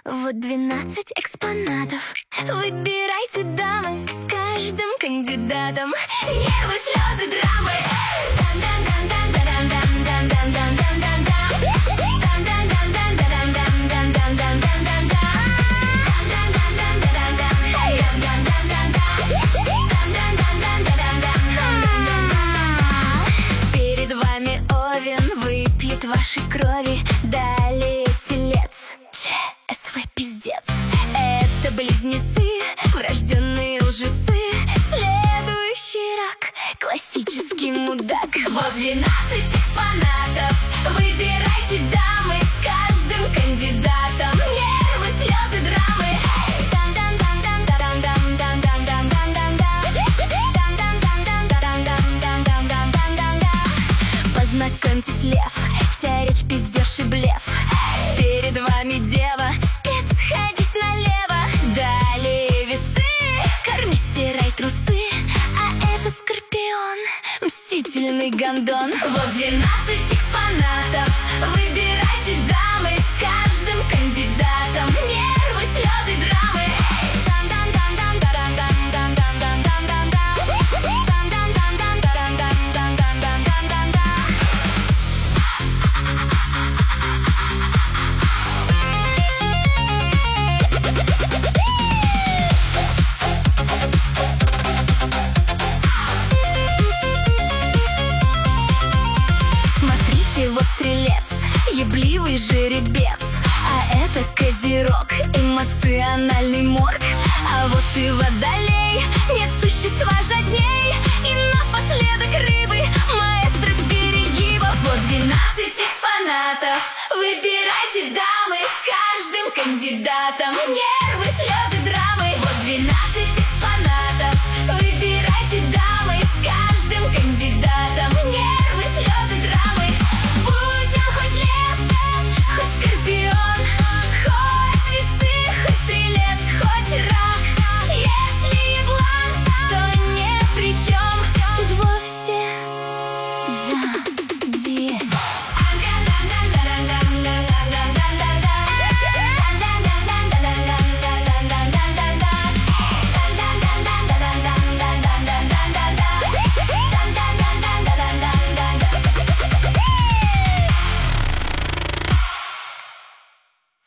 Вот 12 экспонатов. Выбирайте, дамы, с каждым кандидатом. Нервы, слезы, драмы. Перед вами Овен выпьет вашей крови. Далее Телец, ЧСВ пиздец. Это близнецы, врожденные лжецы. Следующий рак, классический мудак. Вот 12 экспонатов. Выбирайте, дамы, с каждым кандидатом. Нервы, слезы, драмы. Познакомьтесь, лев, вся речь пиздеж и блеф. Перед вами дева, спец ходить налево. Далее весы, корми, стирай трусы. А это Скорпион, мстительный гондон. Вот 12 экспонатов. Выбирайте, дамы, с каждым кандидатом. Нервы, слезы, драмы. Смотрите, вот Стрелец, ебливый жеребец. А это Козерог, эмоциональный морг. А вот и Водолей, нет существа жадней. И напоследок Рыбы, маэстро перегибов. Вот 12 экспонатов. Выбирайте, дамы, с каждым кандидатом. Нервы, слезы, драмы. Вот 12